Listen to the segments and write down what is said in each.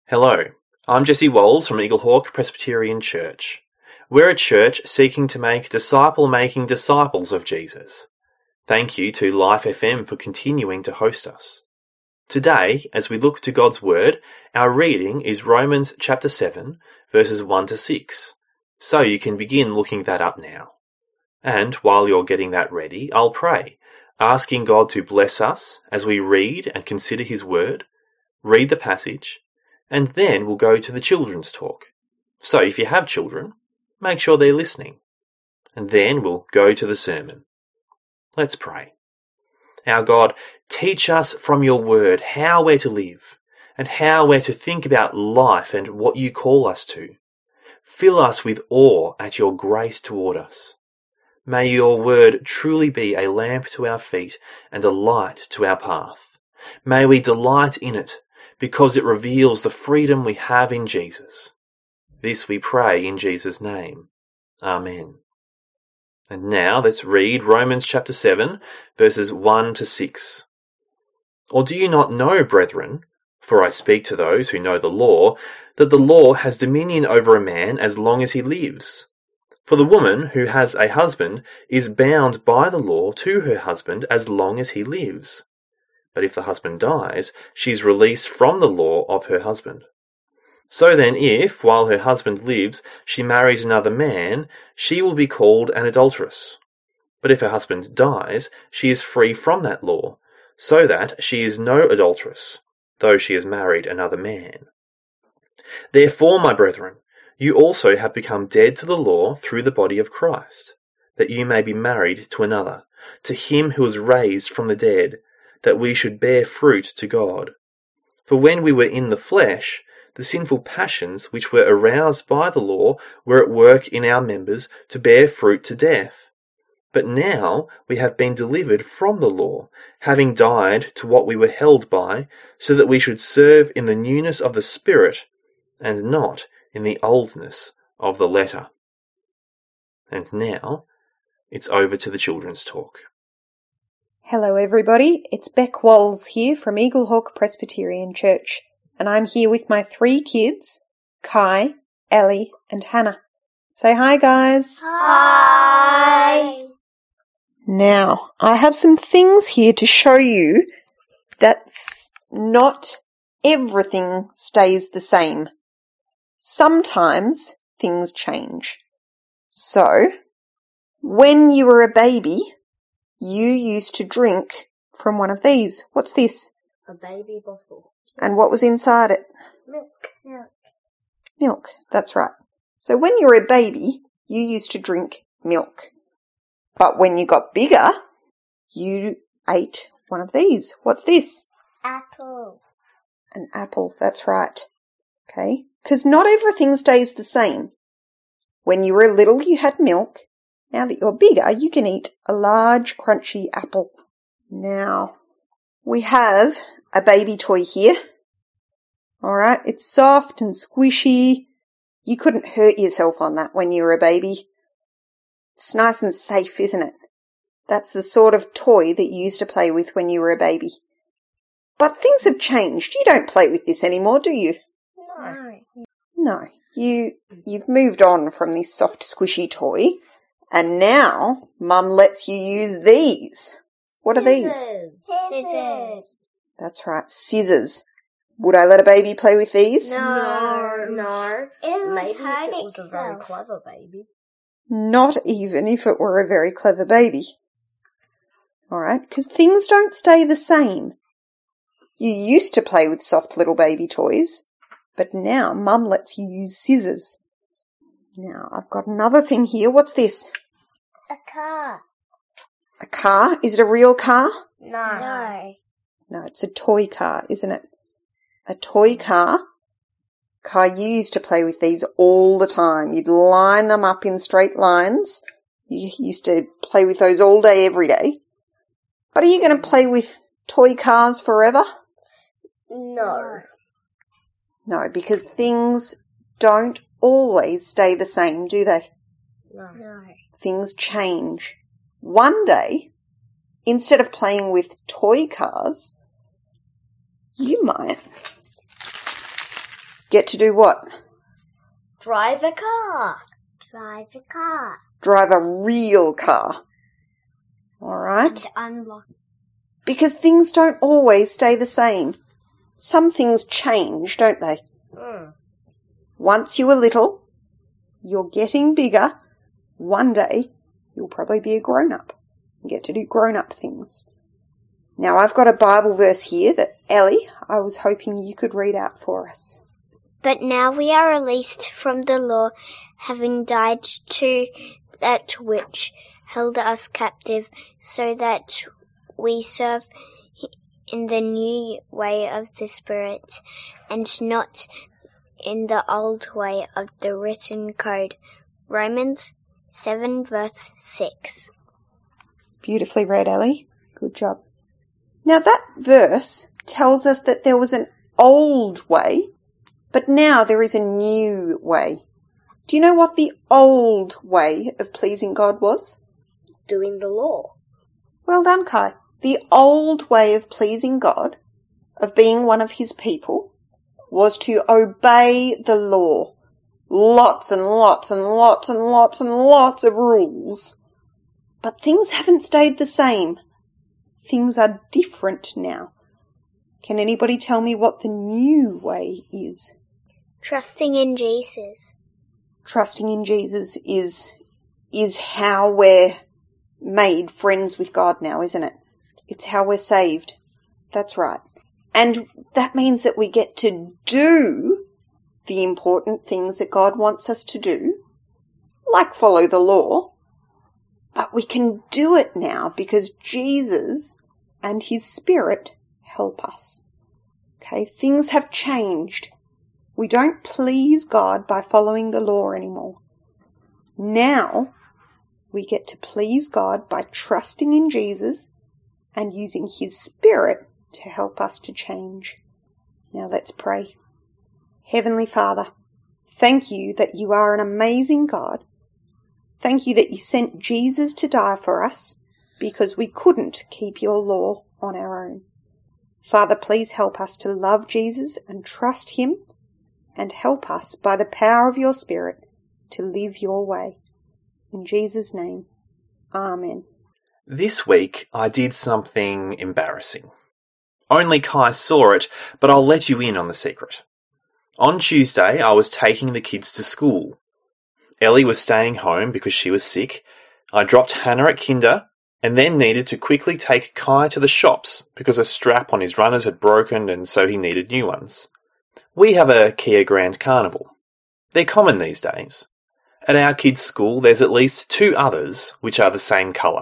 Hello, I'm Jesse Walls from Eaglehawk Presbyterian Church. We're a church seeking to make disciple-making disciples of Jesus. Thank you to Life FM for continuing to host us. Today, as we look to God's Word, our reading is Romans chapter 7, verses 1 to 6. So you can begin looking that up now. And while you're getting that ready, I'll pray, asking God to bless us as we read and consider His Word, read the passage, and then we'll go to the children's talk. So if you have children, make sure they're listening. And then we'll go to the sermon. Let's pray. Our God, teach us from your word how we're to live and how we're to think about life and what you call us to. Fill us with awe at your grace toward us. May your word truly be a lamp to our feet and a light to our path. May we delight in it, because it reveals the freedom we have in Jesus. This we pray in Jesus' name. Amen. And now let's read Romans chapter 7, verses 1 to 6. Or do you not know, brethren, for I speak to those who know the law, that the law has dominion over a man as long as he lives? For the woman who has a husband is bound by the law to her husband as long as he lives. But if the husband dies, she is released from the law of her husband. So then if, while her husband lives, she marries another man, she will be called an adulteress. But if her husband dies, she is free from that law, so that she is no adulteress, though she has married another man. Therefore, my brethren, you also have become dead to the law through the body of Christ, that you may be married to another, to him who was raised from the dead, that we should bear fruit to God. For when we were in the flesh, the sinful passions which were aroused by the law were at work in our members to bear fruit to death. But now we have been delivered from the law, having died to what we were held by, so that we should serve in the newness of the Spirit, and not in the oldness of the letter. And now it's over to the children's talk. Hello everybody, it's Beck Walls here from Eaglehawk Presbyterian Church, and I'm here with my 3 kids, Kai, Ellie and Hannah. Say hi guys. Hi. Now, I have some things here to show you that's not everything stays the same. Sometimes things change. So, when you were a baby, you used to drink from one of these. What's this? A baby bottle. And what was inside it? Milk. Milk, that's right. So when you were a baby, you used to drink milk. But when you got bigger, you ate one of these. What's this? Apple. An apple, that's right. Okay? Because not everything stays the same. When you were little, you had milk. Now that you're bigger, you can eat a large, crunchy apple. Now, we have a baby toy here. Alright, it's soft and squishy. You couldn't hurt yourself on that when you were a baby. It's nice and safe, isn't it? That's the sort of toy that you used to play with when you were a baby. But things have changed. You don't play with this anymore, do you? No. You've moved on from this soft, squishy toy. And now, Mum lets you use these. What are these? Scissors. That's right, scissors. Would I let a baby play with these? No. Maybe if it was a very clever baby. Not even if it were a very clever baby. Alright, because things don't stay the same. You used to play with soft little baby toys, but now Mum lets you use scissors. Now, I've got another thing here. What's this? A car. A car? Is it a real car? No. No, it's a toy car, isn't it? A toy car. Kai, you used to play with these all the time. You'd line them up in straight lines. You used to play with those all day, every day. But are you going to play with toy cars forever? No. No, because things don't always stay the same, do they? No. Things change. One day, instead of playing with toy cars, you might Get to do what? Drive a car. Drive a car. Drive a real car. All right? And unlock. Because things don't always stay the same. Some things change, don't they? Once you were little, you're getting bigger. One day, you'll probably be a grown-up and get to do grown-up things. Now, I've got a Bible verse here that, Ellie, I was hoping you could read out for us. But now we are released from the law, having died to that which held us captive, so that we serve in the new way of the Spirit, and not in the old way of the written code. Romans 7 verse 6. Beautifully read, Ellie. Good job. Now that verse tells us that there was an old way, but now there is a new way. Do you know what the old way of pleasing God was? Doing the law. Well done, Kai. The old way of pleasing God, of being one of his people, was to obey the law. Lots and lots and lots and lots and lots of rules. But things haven't stayed the same. Things are different now. Can anybody tell me what the new way is? Trusting in Jesus. Trusting in Jesus is how we're made friends with God now, isn't it? It's how we're saved. That's right. And that means that we get to do the important things that God wants us to do, like follow the law, but we can do it now because Jesus and his Spirit help us. Okay, things have changed. We don't please God by following the law anymore. Now we get to please God by trusting in Jesus and using his Spirit to help us to change. Now let's pray. Heavenly Father, thank you that you are an amazing God. Thank you that you sent Jesus to die for us because we couldn't keep your law on our own. Father, please help us to love Jesus and trust him, and help us by the power of your Spirit to live your way. In Jesus' name, Amen. This week I did something embarrassing. Only Kai saw it, but I'll let you in on the secret. On Tuesday I was taking the kids to school. Ellie was staying home because she was sick. I dropped Hannah at kinder and then needed to quickly take Kai to the shops because a strap on his runners had broken and so he needed new ones. We have a Kia Grand Carnival. They're common these days. At our kids' school there's at least 2 others which are the same colour.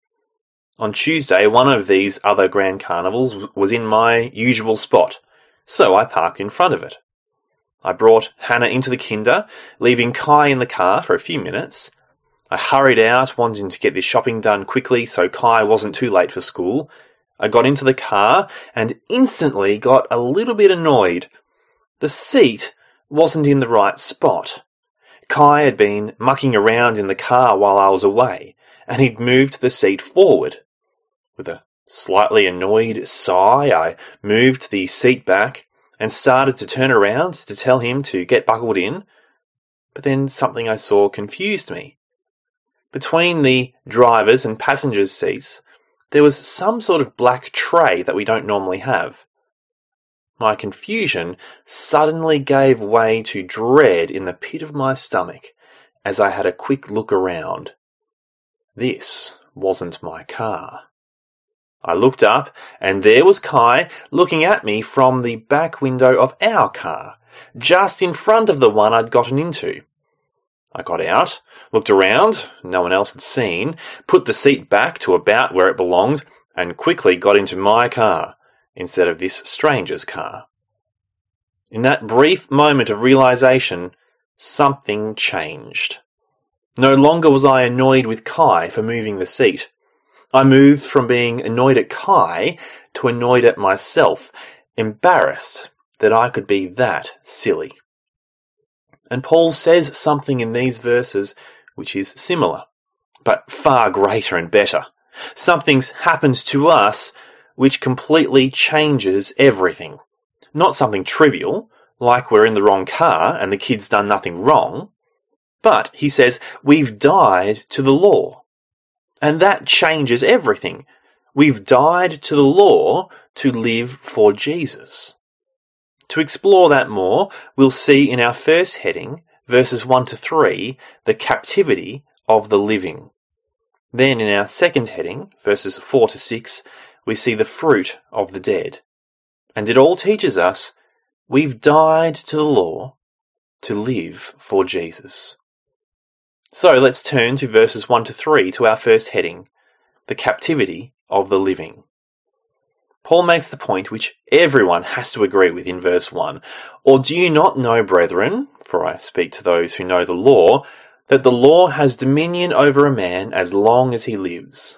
On Tuesday one of these other Grand Carnivals was in my usual spot, so I parked in front of it. I brought Hannah into the kinder, leaving Kai in the car for a few minutes. I hurried out, wanting to get this shopping done quickly so Kai wasn't too late for school. I got into the car and instantly got a little bit annoyed. The seat wasn't in the right spot. Kai had been mucking around in the car while I was away, and he'd moved the seat forward. With a slightly annoyed sigh, I moved the seat back and started to turn around to tell him to get buckled in, but then something I saw confused me. Between the driver's and passenger's seats, there was some sort of black tray that we don't normally have. My confusion suddenly gave way to dread in the pit of my stomach as I had a quick look around. This wasn't my car. I looked up, and there was Kai looking at me from the back window of our car, just in front of the one I'd gotten into. I got out, looked around, no one else had seen, put the seat back to about where it belonged, and quickly got into my car, instead of this stranger's car. In that brief moment of realization, something changed. No longer was I annoyed with Kai for moving the seat. I moved from being annoyed at Kai to annoyed at myself, embarrassed that I could be that silly. And Paul says something in these verses which is similar, but far greater and better. Something's happened to us which completely changes everything. Not something trivial, like we're in the wrong car and the kid's done nothing wrong, but he says we've died to the law. And that changes everything. We've died to the law to live for Jesus. To explore that more, we'll see in our first heading, verses 1 to 3, the captivity of the living. Then in our second heading, verses 4 to 6, we see the fruit of the dead. And it all teaches us we've died to the law to live for Jesus. So let's turn to verses 1 to 3 to our first heading, the captivity of the living. Paul makes the point which everyone has to agree with in verse 1. Or do you not know, brethren, for I speak to those who know the law, that the law has dominion over a man as long as he lives?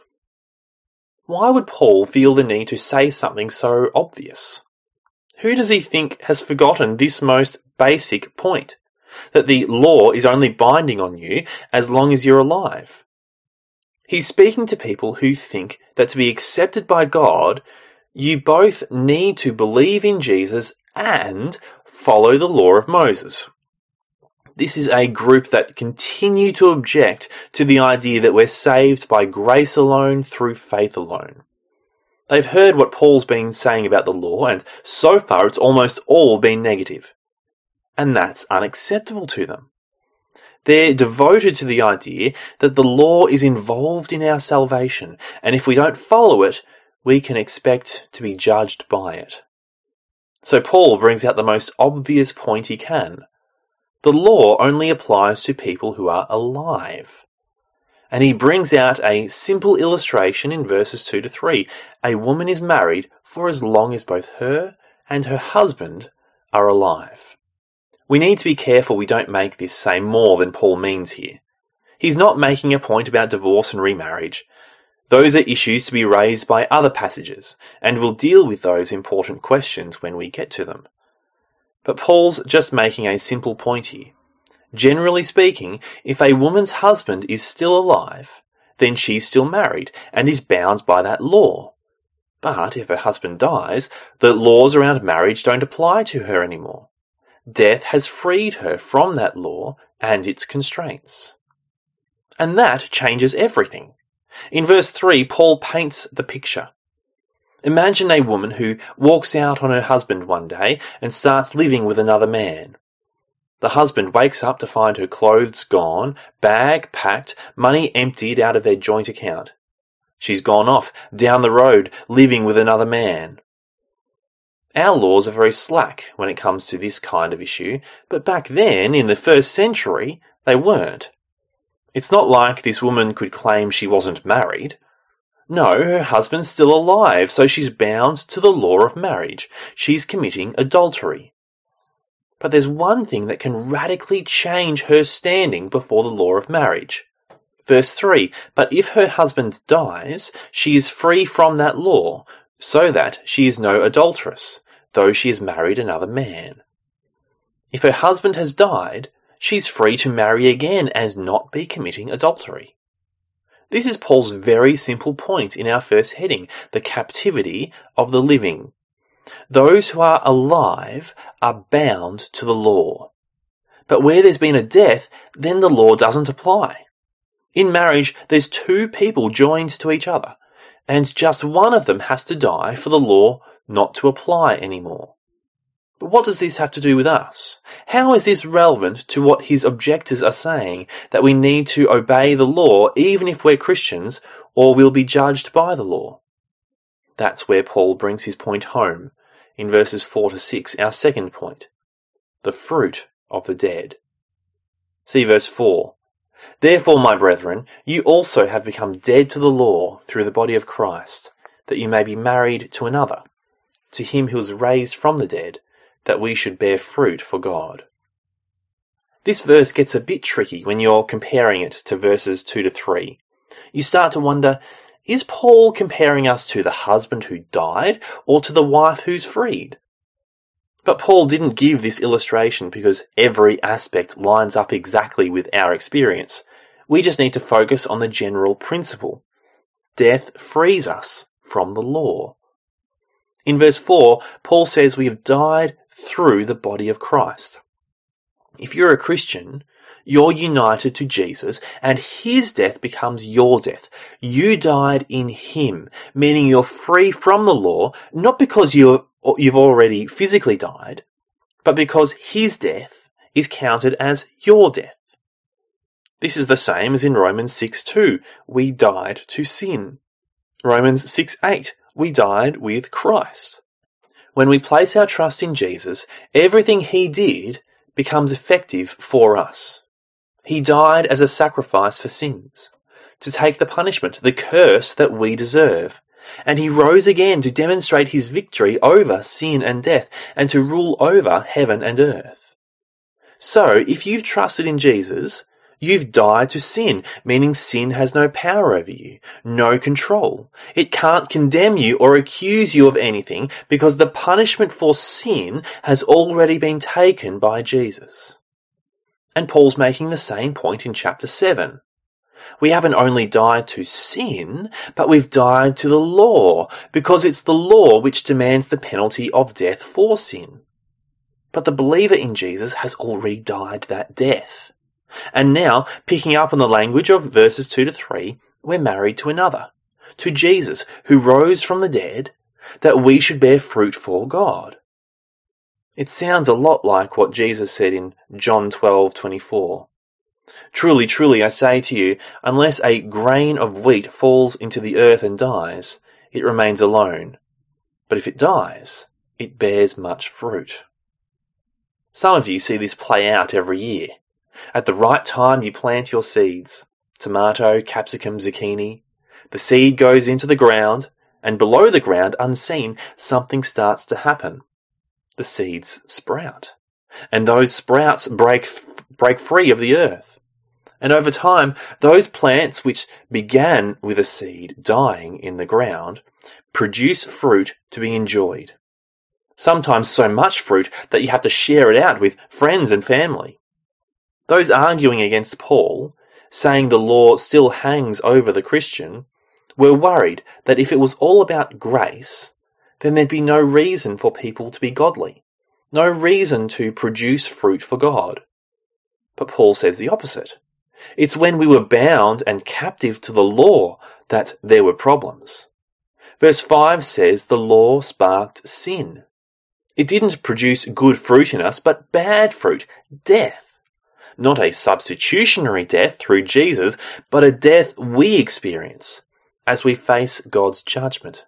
Why would Paul feel the need to say something so obvious? Who does he think has forgotten this most basic point? That the law is only binding on you as long as you're alive. He's speaking to people who think that to be accepted by God, you both need to believe in Jesus and follow the law of Moses. This is a group that continue to object to the idea that we're saved by grace alone through faith alone. They've heard what Paul's been saying about the law, and so far it's almost all been negative. And that's unacceptable to them. They're devoted to the idea that the law is involved in our salvation, and if we don't follow it, we can expect to be judged by it. So Paul brings out the most obvious point he can. The law only applies to people who are alive. And he brings out a simple illustration in verses 2 to 3. A woman is married for as long as both her and her husband are alive. We need to be careful we don't make this say more than Paul means here. He's not making a point about divorce and remarriage. Those are issues to be raised by other passages, and we'll deal with those important questions when we get to them. But Paul's just making a simple point here. Generally speaking, if a woman's husband is still alive, then she's still married and is bound by that law. But if her husband dies, the laws around marriage don't apply to her anymore. Death has freed her from that law and its constraints. And that changes everything. In verse 3, Paul paints the picture. Imagine a woman who walks out on her husband one day and starts living with another man. The husband wakes up to find her clothes gone, bag packed, money emptied out of their joint account. She's gone off, down the road, living with another man. Our laws are very slack when it comes to this kind of issue, but back then, in the first century, they weren't. It's not like this woman could claim she wasn't married. No, her husband's still alive, so she's bound to the law of marriage. She's committing adultery. But there's one thing that can radically change her standing before the law of marriage. Verse 3, but if her husband dies, she is free from that law, so that she is no adulteress, though she has married another man. If her husband has died, she's free to marry again and not be committing adultery. This is Paul's very simple point in our first heading, the captivity of the living. Those who are alive are bound to the law. But where there's been a death, then the law doesn't apply. In marriage, there's two people joined to each other, and just one of them has to die for the law not to apply anymore. But what does this have to do with us? How is this relevant to what his objectors are saying, that we need to obey the law even if we're Christians, or we'll be judged by the law? That's where Paul brings his point home in verses 4 to 6, our second point, the fruit of the dead. See verse 4. Therefore, my brethren, you also have become dead to the law through the body of Christ, that you may be married to another, to him who was raised from the dead, that we should bear fruit for God. This verse gets a bit tricky when you're comparing it to verses 2 to 3. You start to wonder, is Paul comparing us to the husband who died or to the wife who's freed? But Paul didn't give this illustration because every aspect lines up exactly with our experience. We just need to focus on the general principle. Death frees us from the law. In verse 4, Paul says we have died through the body of Christ. If you're a Christian, you're united to Jesus, and his death becomes your death. You died in him, meaning you're free from the law, not because you've already physically died, but because his death is counted as your death. This is the same as in Romans 6:2. We died to sin. Romans 6:8. We died with Christ. When we place our trust in Jesus, everything he did becomes effective for us. He died as a sacrifice for sins, to take the punishment, the curse that we deserve. And he rose again to demonstrate his victory over sin and death, and to rule over heaven and earth. So, if you've trusted in Jesus, you've died to sin, meaning sin has no power over you, no control. It can't condemn you or accuse you of anything because the punishment for sin has already been taken by Jesus. And Paul's making the same point in chapter 7. We haven't only died to sin, but we've died to the law, because it's the law which demands the penalty of death for sin. But the believer in Jesus has already died that death. And now, picking up on the language of verses 2 to 3, we're married to another, to Jesus, who rose from the dead, that we should bear fruit for God. It sounds a lot like what Jesus said in John 12:24. Truly, truly, I say to you, unless a grain of wheat falls into the earth and dies, it remains alone. But if it dies, it bears much fruit. Some of you see this play out every year. At the right time, you plant your seeds. Tomato, capsicum, zucchini. The seed goes into the ground, and below the ground, unseen, something starts to happen. The seeds sprout, and those sprouts break free of the earth. And over time, those plants which began with a seed dying in the ground produce fruit to be enjoyed. Sometimes so much fruit that you have to share it out with friends and family. Those arguing against Paul, saying the law still hangs over the Christian, were worried that if it was all about grace, then there'd be no reason for people to be godly, no reason to produce fruit for God. But Paul says the opposite. It's when we were bound and captive to the law that there were problems. Verse 5 says the law sparked sin. It didn't produce good fruit in us, but bad fruit, death. Not a substitutionary death through Jesus, but a death we experience as we face God's judgment.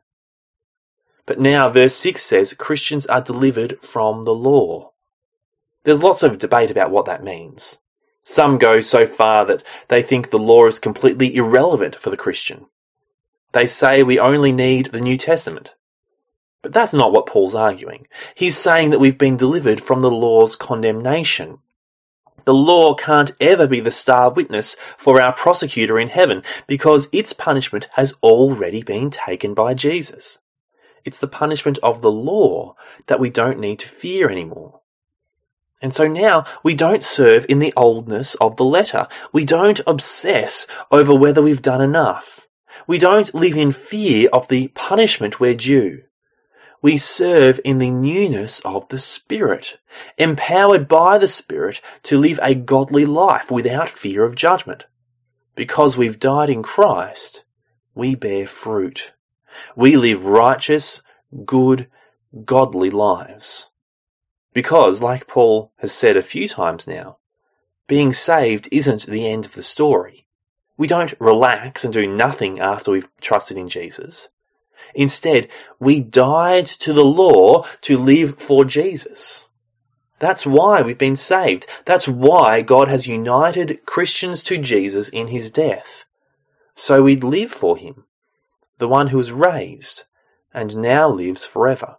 But now verse 6 says Christians are delivered from the law. There's lots of debate about what that means. Some go so far that they think the law is completely irrelevant for the Christian. They say we only need the New Testament. But that's not what Paul's arguing. He's saying that we've been delivered from the law's condemnation. The law can't ever be the star witness for our prosecutor in heaven because its punishment has already been taken by Jesus. It's the punishment of the law that we don't need to fear anymore. And so now we don't serve in the oldness of the letter. We don't obsess over whether we've done enough. We don't live in fear of the punishment we're due. We serve in the newness of the Spirit, empowered by the Spirit to live a godly life without fear of judgment. Because we've died in Christ, we bear fruit. We live righteous, good, godly lives. Because, like Paul has said a few times now, being saved isn't the end of the story. We don't relax and do nothing after we've trusted in Jesus. Instead, we died to the law to live for Jesus. That's why we've been saved. That's why God has united Christians to Jesus in his death. So we'd live for him, the one who was raised and now lives forever.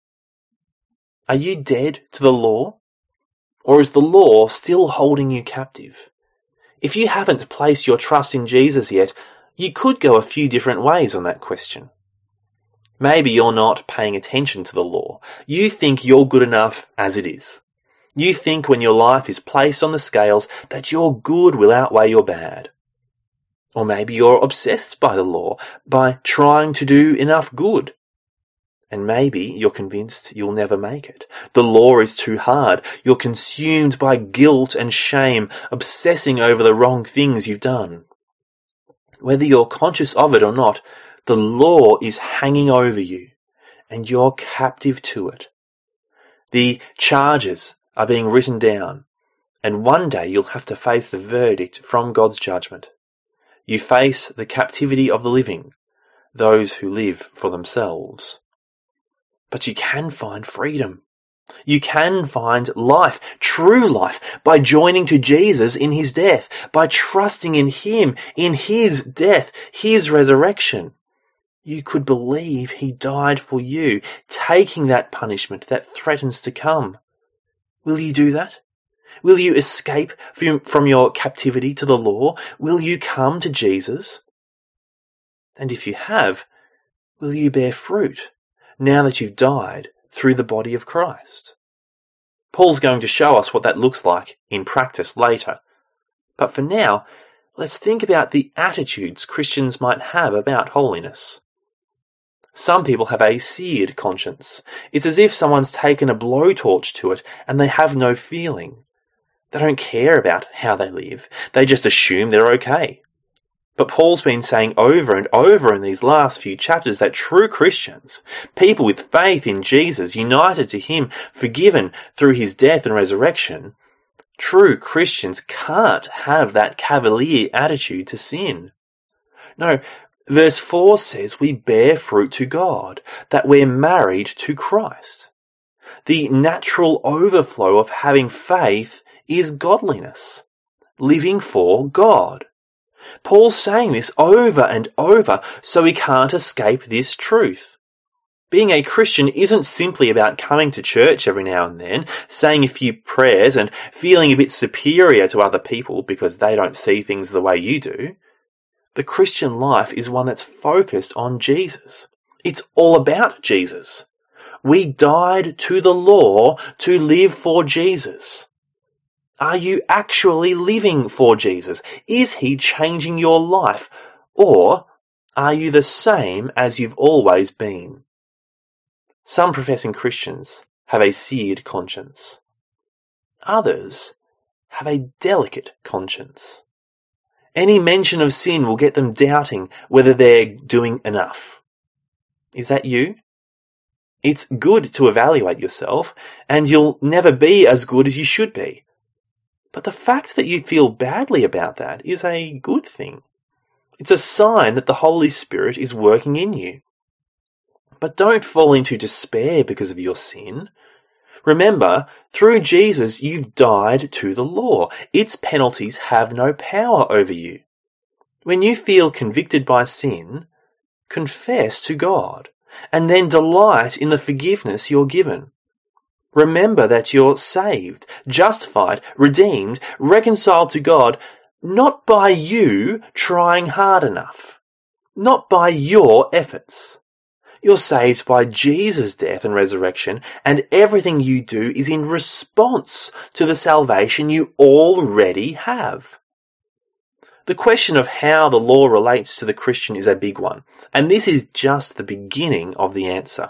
Are you dead to the law? Or is the law still holding you captive? If you haven't placed your trust in Jesus yet, you could go a few different ways on that question. Maybe you're not paying attention to the law. You think you're good enough as it is. You think when your life is placed on the scales that your good will outweigh your bad. Or maybe you're obsessed by the law, by trying to do enough good. And maybe you're convinced you'll never make it. The law is too hard. You're consumed by guilt and shame, obsessing over the wrong things you've done. Whether you're conscious of it or not, the law is hanging over you, and you're captive to it. The charges are being written down, and one day you'll have to face the verdict from God's judgment. You face the captivity of the living, those who live for themselves. But you can find freedom. You can find life, true life, by joining to Jesus in his death, by trusting in him, in his death, his resurrection. You could believe he died for you, taking that punishment that threatens to come. Will you do that? Will you escape from your captivity to the law? Will you come to Jesus? And if you have, will you bear fruit now that you've died through the body of Christ? Paul's going to show us what that looks like in practice later. But for now, let's think about the attitudes Christians might have about holiness. Some people have a seared conscience. It's as if someone's taken a blowtorch to it and they have no feeling. They don't care about how they live. They just assume they're okay. But Paul's been saying over and over in these last few chapters that true Christians, people with faith in Jesus, united to him, forgiven through his death and resurrection, true Christians can't have that cavalier attitude to sin. No, verse 4 says we bear fruit to God, that we're married to Christ. The natural overflow of having faith is godliness, living for God. Paul's saying this over and over, so we can't escape this truth. Being a Christian isn't simply about coming to church every now and then, saying a few prayers and feeling a bit superior to other people because they don't see things the way you do. The Christian life is one that's focused on Jesus. It's all about Jesus. We died to the law to live for Jesus. Are you actually living for Jesus? Is he changing your life? Or are you the same as you've always been? Some professing Christians have a seared conscience. Others have a delicate conscience. Any mention of sin will get them doubting whether they're doing enough. Is that you? It's good to evaluate yourself, and you'll never be as good as you should be. But the fact that you feel badly about that is a good thing. It's a sign that the Holy Spirit is working in you. But don't fall into despair because of your sin. Remember, through Jesus, you've died to the law. Its penalties have no power over you. When you feel convicted by sin, confess to God, and then delight in the forgiveness you're given. Remember that you're saved, justified, redeemed, reconciled to God, not by you trying hard enough, not by your efforts. You're saved by Jesus' death and resurrection, and everything you do is in response to the salvation you already have. The question of how the law relates to the Christian is a big one, and this is just the beginning of the answer.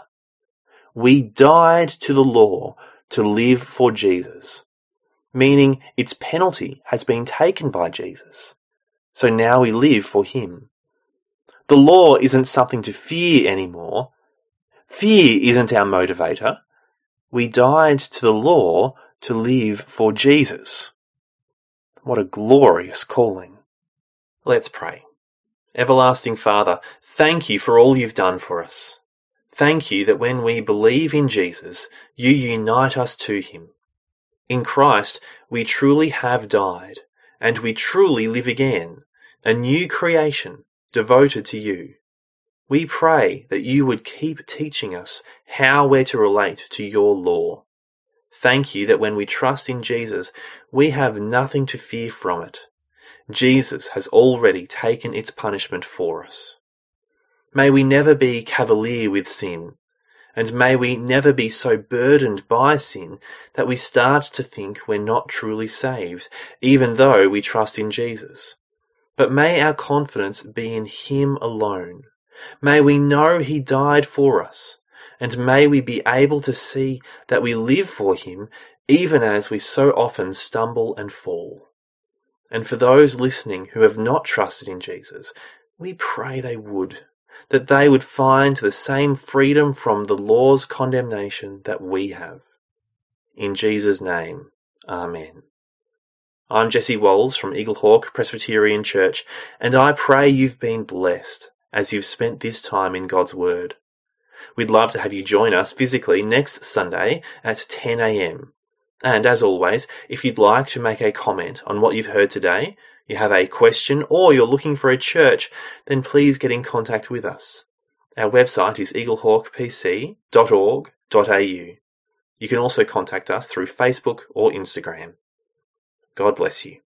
We died to the law to live for Jesus, meaning its penalty has been taken by Jesus. So now we live for him. The law isn't something to fear anymore. Fear isn't our motivator. We died to the law to live for Jesus. What a glorious calling. Let's pray. Everlasting Father, thank you for all you've done for us. Thank you that when we believe in Jesus, you unite us to him. In Christ, we truly have died, and we truly live again, a new creation devoted to you. We pray that you would keep teaching us how we're to relate to your law. Thank you that when we trust in Jesus, we have nothing to fear from it. Jesus has already taken its punishment for us. May we never be cavalier with sin, and may we never be so burdened by sin that we start to think we're not truly saved, even though we trust in Jesus. But may our confidence be in him alone. May we know he died for us. and may we be able to see that we live for him even as we so often stumble and fall. And for those listening who have not trusted in Jesus, we pray they would, that they would find the same freedom from the law's condemnation that we have. In Jesus' name, Amen. I'm Jesse Walls from Eaglehawk Presbyterian Church, and I pray you've been blessed as you've spent this time in God's Word. We'd love to have you join us physically next Sunday at 10 a.m. And as always, if you'd like to make a comment on what you've heard today, you have a question, or you're looking for a church, then please get in contact with us. Our website is eaglehawkpc.org.au. You can also contact us through Facebook or Instagram. God bless you.